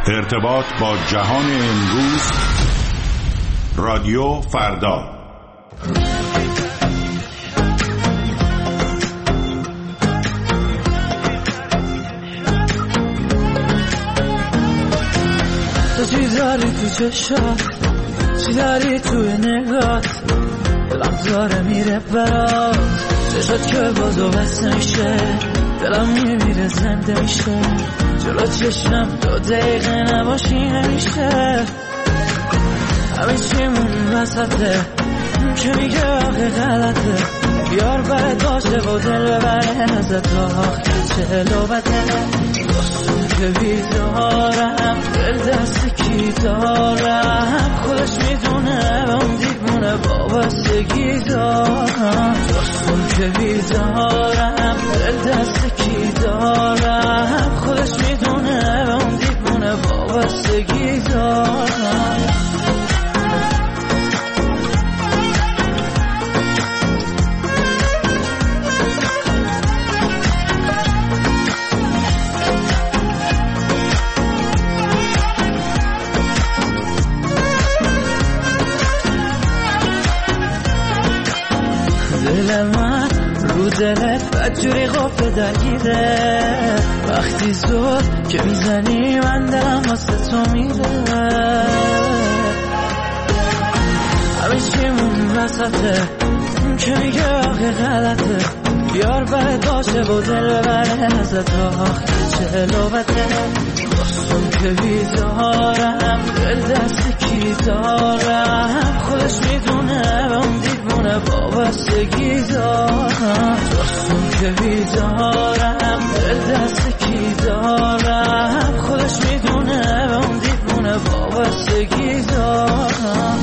ارتباط با جهان امروز، رادیو فردا. تو چی داری تو چشات، چی داری توی نگات، دلم داره میره برات، چشات که بازو بسته میشه، دلم میمیره زنده میشه، جلو چشم 2 دقیقه نباشی نمیشه، همه چیمون وسطه که میگه آخه غلطه، بیار برد باشه و دل ببره ازت آخ که چه لوبته، که بیدارم دل دست کی دارم، خودش میدونه و اون دیوونه وابستگی دارم، که بیدارم دل دست کی دارم، خودش میدونه و اون دیوونه وابستگی دارم. دل من رو دلت بدجوری غفله درگیره، وقتی زود که میزنی من دلم واسه تو میره، همه چیمون وسطه که میگه آخه غلطه، بیار برد باشه و دل ببره ازت آخ چه لوبته، که بیدارم دل دست کی دارم، خودش میدونه و اون دیوونه وابستگی دارم، که بیدارم دل دست کی دارم، خودش میدونه و اون دیوونه وابستگی دارم.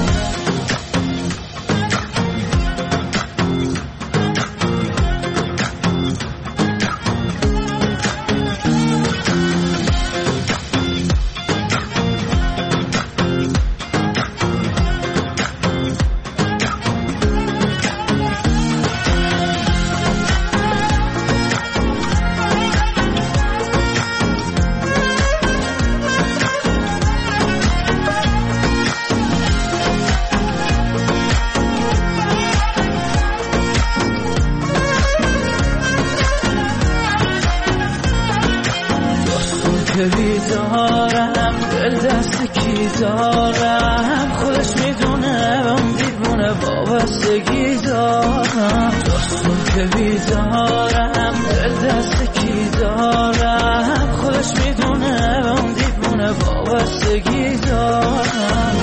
که بیدارم دل دست کی دارم، خودش میدونه و اون دیوونه وابستگی دارم، که بیدارم دل دست کی دارم، خودش میدونه و اون دیوونه وابستگی دارم.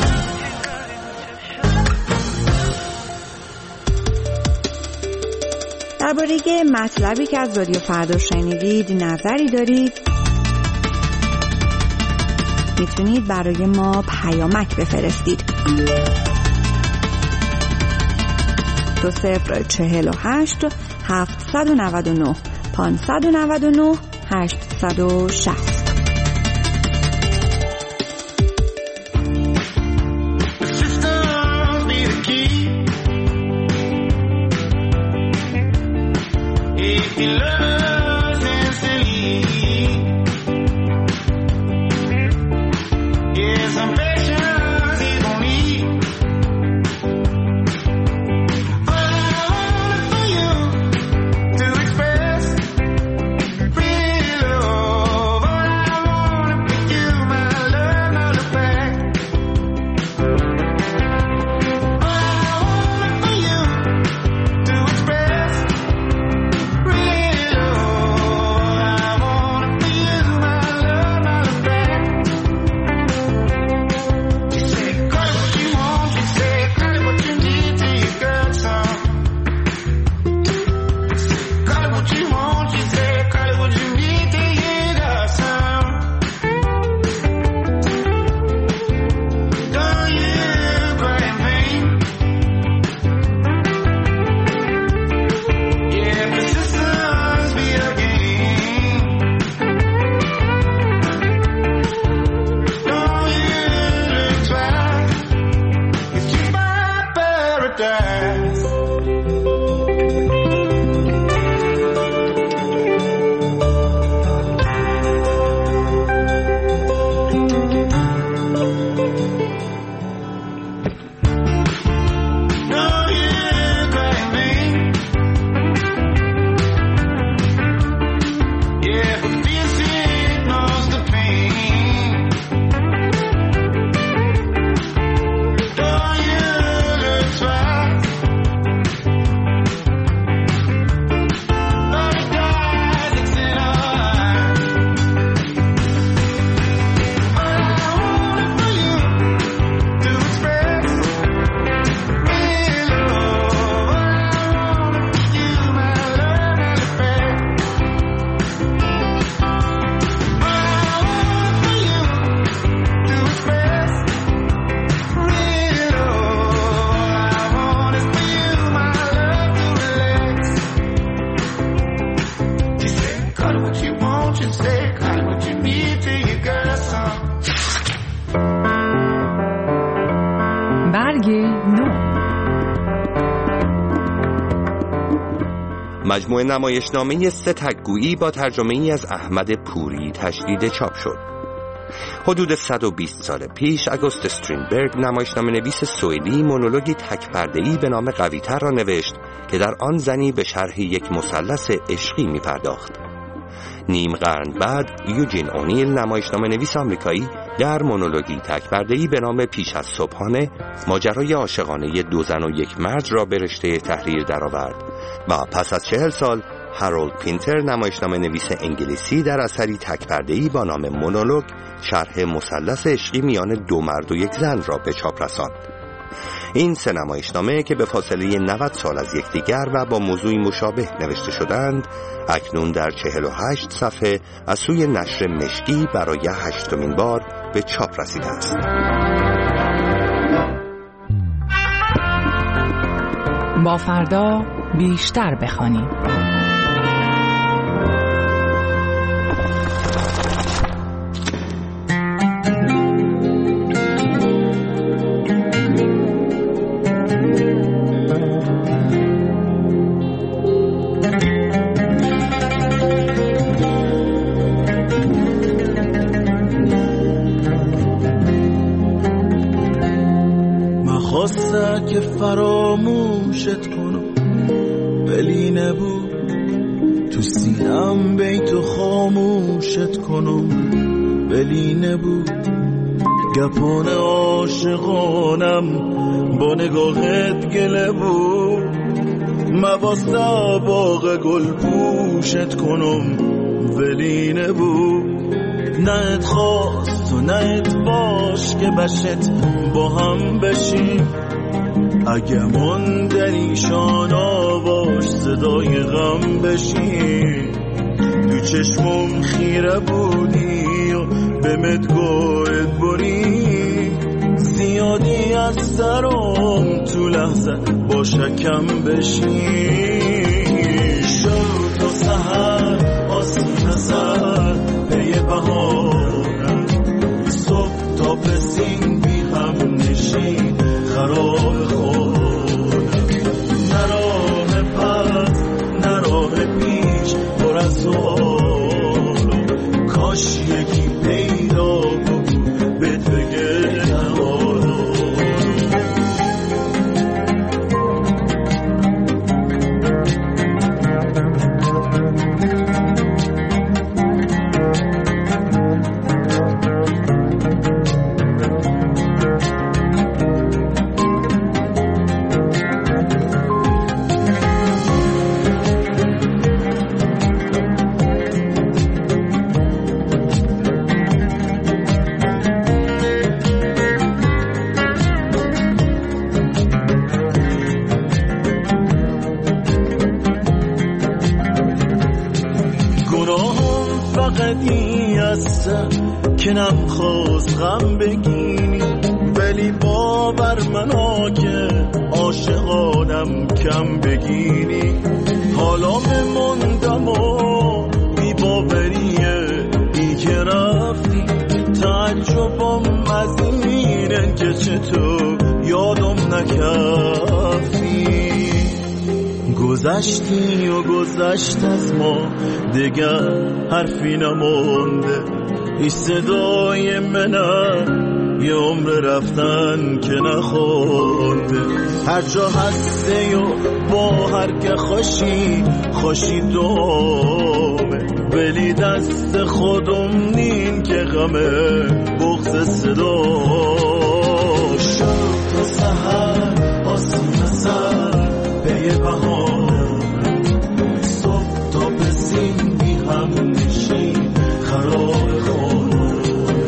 درباره مطلبی که از رادیو فردا شنیدید نظری دارید، میتونید برای ما پیامک بفرستید. 2048 799 599 860. Over مجموعه نمایشنامه 3 تک‌گویی با ترجمه‌ای از احمد پوری تجدید چاپ شد. حدود 120 سال پیش آگوست استرینبرگ نمایشنامه نویس سوئدی مونولوگی تک‌پرده‌ای به نام قوی‌تر را نوشت که در آن زنی به شرح یک مثلث عشقی می‌پرداخت. نیم قرن بعد یوجین اونیل نمایشنامه نویس آمریکایی در مونولوگی تک‌پرده‌ای به نام پیش از صبحانه ماجرای عاشقانه 2 زن و 1 مرد را به رشته تحریر درآورد و پس از 40 سال هارولد پینتر نمایشنامه نویس انگلیسی در اثری تک‌پرده‌ای با نام مونولوگ شرح مثلث عشقی میان 2 مرد و 1 زن را به چاپ رساند. این 3 نمایشنامه که به فاصله 90 سال از یکدیگر و با موضوعی مشابه نوشته شدند، اکنون در 48 صفحه از سوی نشر مشکی برای 8مین بار به چاپ رسیده است. با فردا بیشتر بخوانیم. خواسته که فراموشت کنم ولی نبود، تو سینم بیتو خاموشت کنم ولی نبود. گپان عاشقانم با نگاهت گله بود، مواسته باغ گل پوشت کنم ولی نبود. نه خواست و نه باش که بشت با هم بشیم، اگه من در ایشان آواش صدای غم بشیم. تو چشمم خیره بودی و به مدگوت بری، زیادی از سرم تو لحظه با شکم بشیم. شب تا سحر آسین سر پی بهارم، صبح تا پسین بی هم نشین خراب خودم. نراه پس نراه پیش پر از سوالم، کاش یکی پیدا بود بهت بگه نهارم. که نمیخواست غم بگیری، ولی باور منو که عاشقانم کم بگیری. حالا بموندم و بی باوریه ای که رفتی، تعجبم از اینه که چطور یادم نکردی. گذشتی و گذشت از ما دیگر حرفی نمونده، این صدای منه یه عمر رفتن که نخورده. هر جا هسته و با هر که خوشی دومه، ولی دست خودم نین که غمه بغض صدا. شب تا سحر آسین سر پی بهارم، صبح تا پسین بی هم نشین خراب خودم.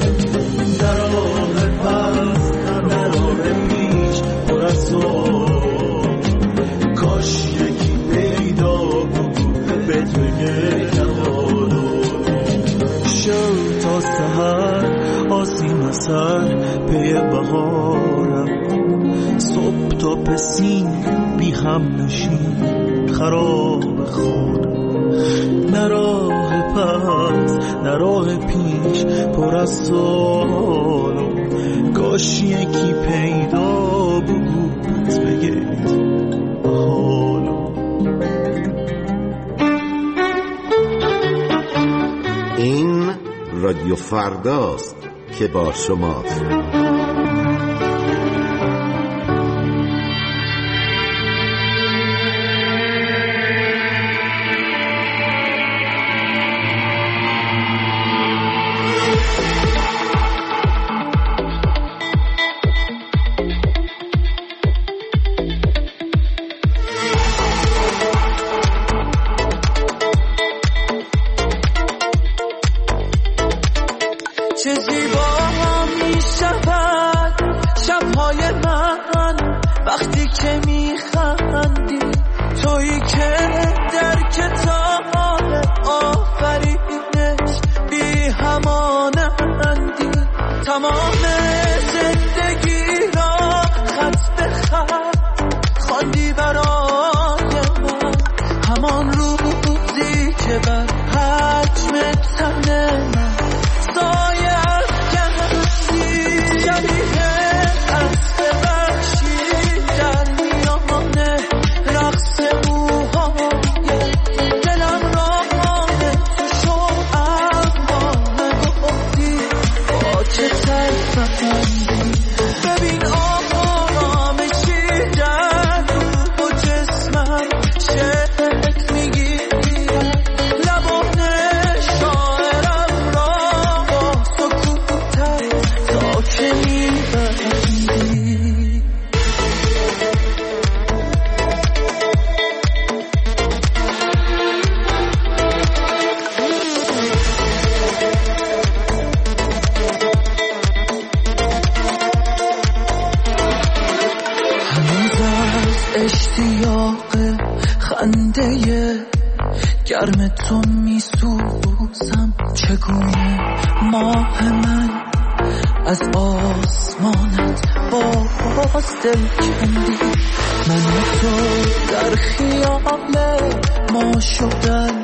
دراه پس دراه پیش پر از سوال، کاش یکی پیدا بود بهت بگه نهارم. شب تا سحر آسین سر پی بهارم، صبح تا پسین بی هم نشین خراب خودم. نراه پس نراه پیش پر از سوالم، کاش یکی پیدا بود بگه حالم. رادیو فرداست که با شماست. چه زیبا می شود شبهای من وقتی که می خندی، تویی که در کتاب آفرینش بی همانندی، تمام زندگی را خط به خط خواندی برای من، همان روزی که بر حجم تن من سایه افکندی، شبیه اسب وحشی در میان رقص موهای دلم را تو شو، اما نگفتی با چه تلفندی، ببین آرامشی در روح و جسمم شکل میگیرد، لبان شاعرم را با سکوتت تا که میبندی. هنوز از اشتیاق خنده گرم تو میسوزم، چگونه ماه من از آسمانت باز دل کندی، من و تو در خیال ما شدن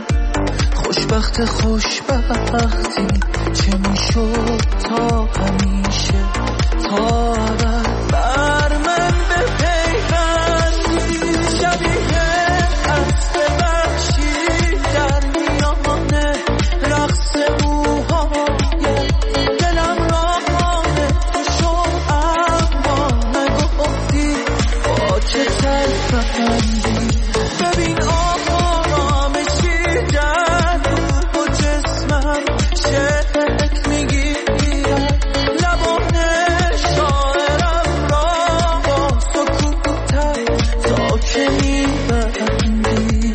خوشبختی، چه میشد تا همیشه تا ابد بر من بپیوندی، شبیه اسب وحشی در میان رقص موهای دلم را تو شو، اما نگفتی با چه تلفندی، ببین آرامشی در روح و جسمم شکل میگیرد، لبان شاعرم را با سکوتت تا که میبندی.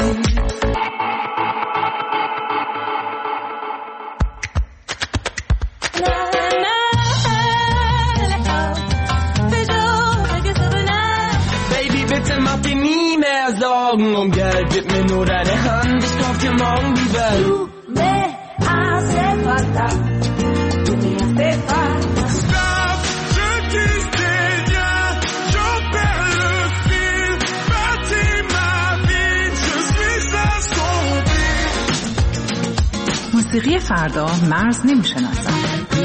Baby, bitte mach dir nie mehr Sorgen um Geld, gib mir nur deine Hand, ich kauf dir morgen die Welt. Du me hace falta, tú me hace falta. Stop, je quitte bien, j'en perds le fil, bâtis ma vie, je suis assombri. موسیقی فردا مرز نمیشناسد.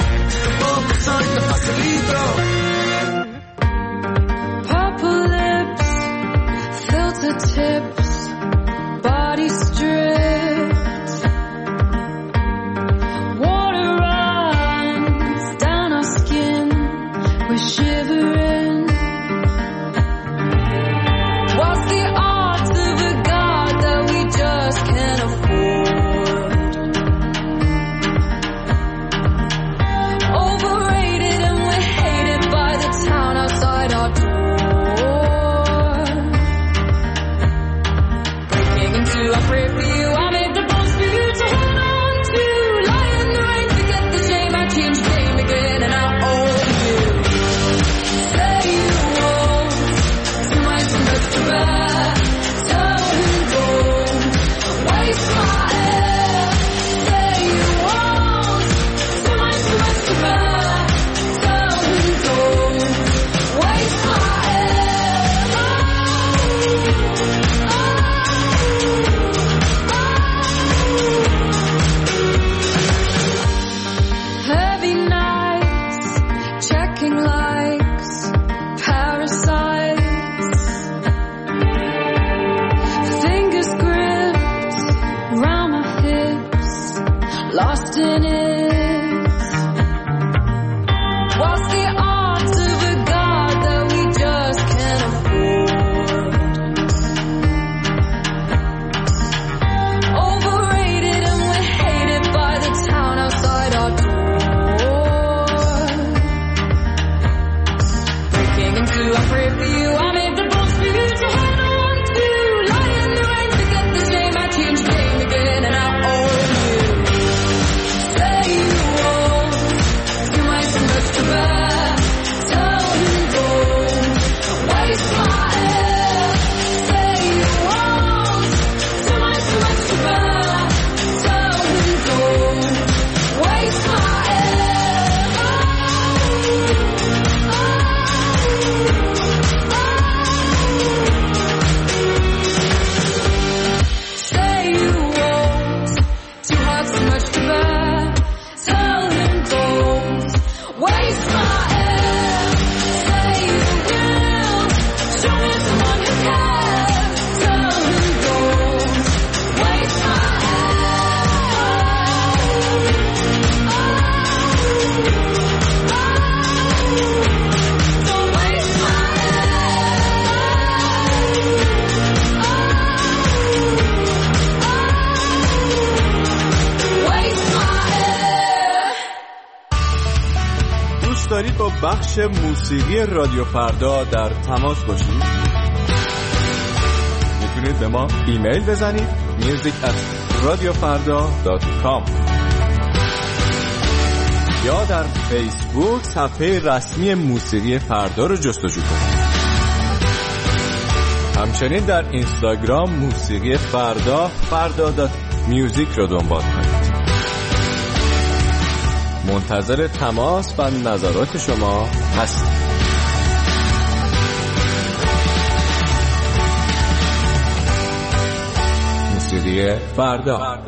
Purple lips, filter tips, body stripped, water runs down our skin, we're shivering. What's the odds of a God that we just can't afford? دوست دارید با بخش موسیقی رادیو فردا در تماس باشید؟ میتونید به ما ایمیل بزنید music@radiofarda.com یا در فیسبوک صفحه رسمی موسیقی فردا رو جستجو کنید. همچنین در اینستاگرام موسیقی فردا.music رو دنبال کنید. منتظر تماس و نظرات شما هستیم. موسیقی فردا.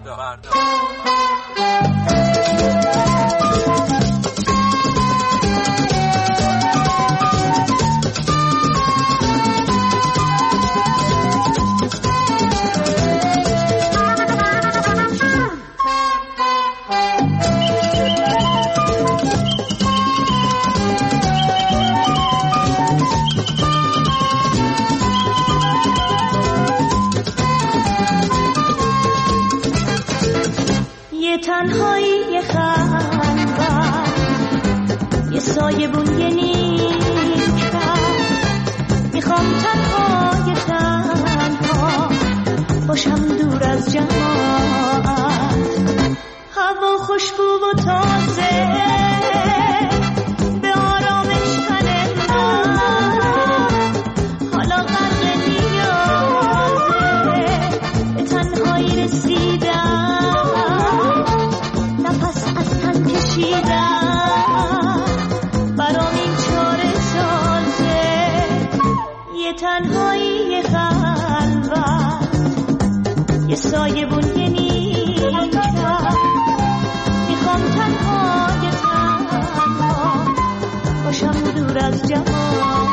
تنهایی خلوت یه سایبون یه نیمکت میخوام تنها باشم دور از جماعت هوا خوشبو و تازه به آرامش تن من حالا غرق نیازه به تنهایی رسیدم برام این چاره سازه یه تنهایی خلوت یه سایبون یه نیمکت میخوام تنها باشم دور از جماعت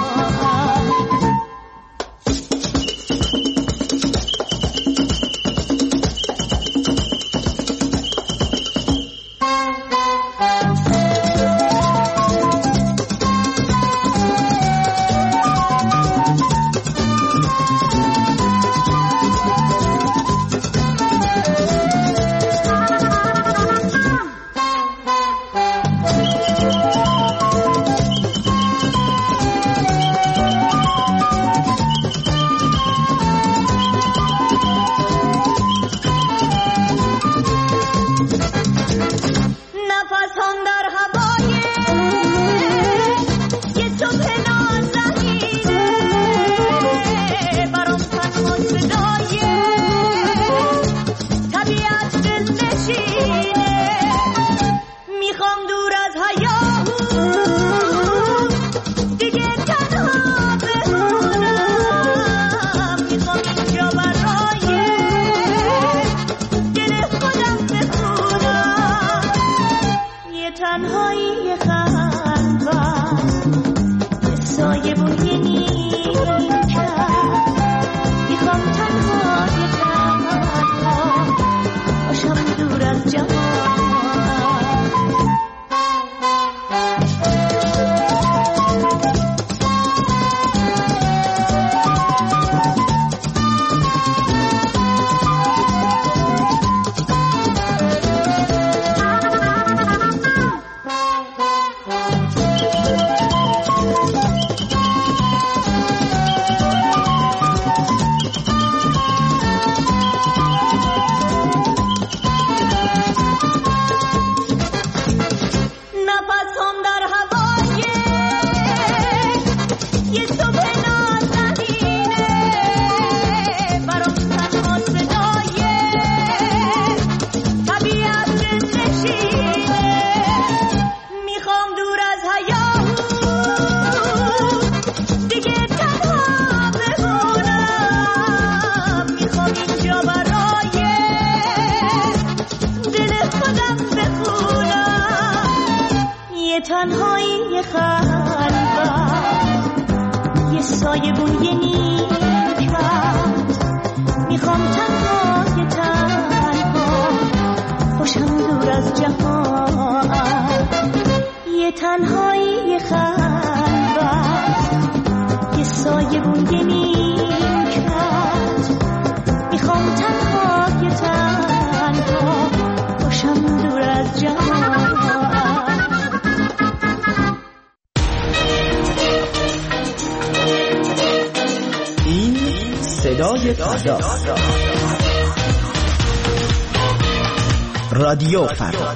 تنهایی خلوت یه سایبون یه نیمکت میخوام تنها باشم دور از جماعت یه تنهایی خلوت یه سایبون یه نیمکت میخوام تنها باشم دور از جماعت فرداست. رادیو فردا.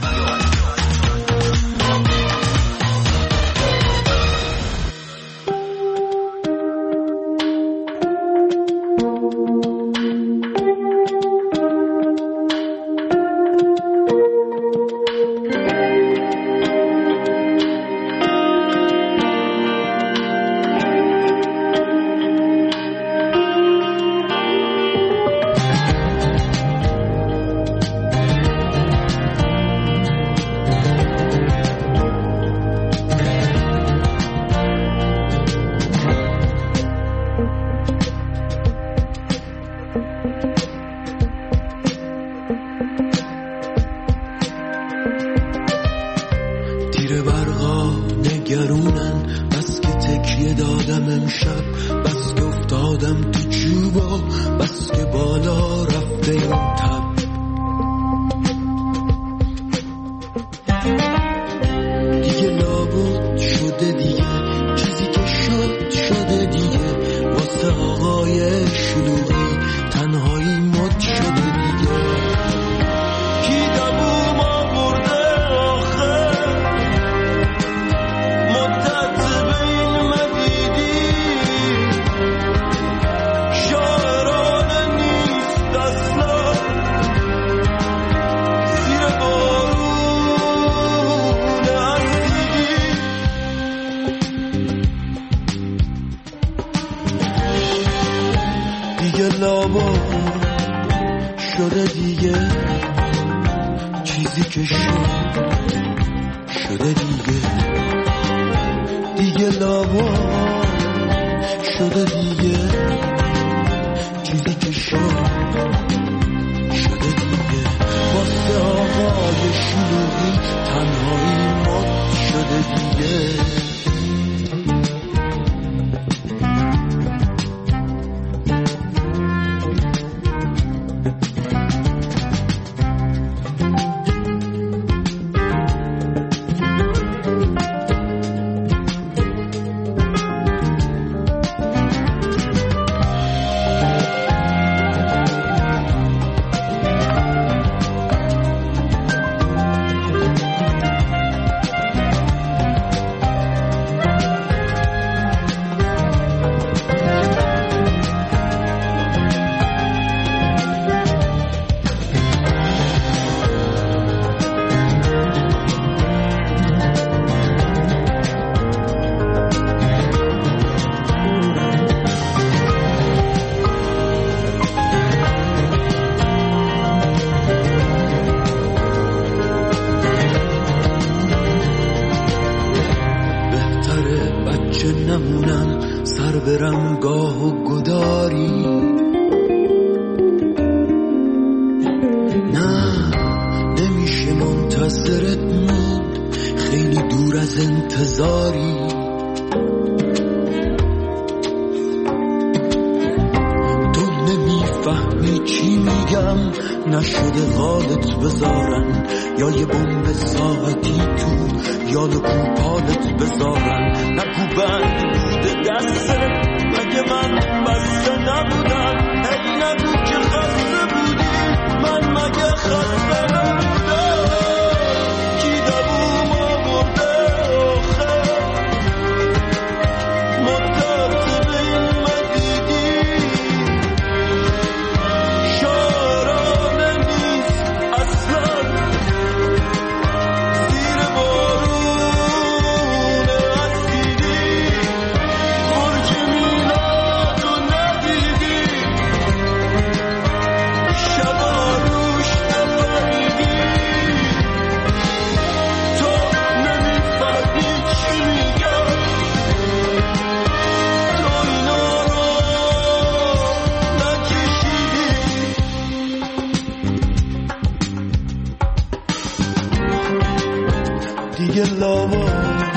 دیگه لاوا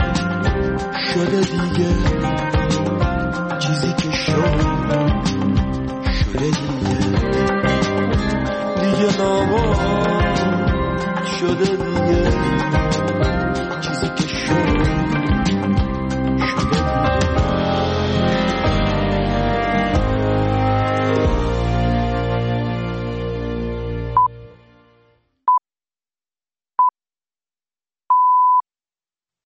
شده دیگه چیزی که شده دیگه لاوا شده دیگه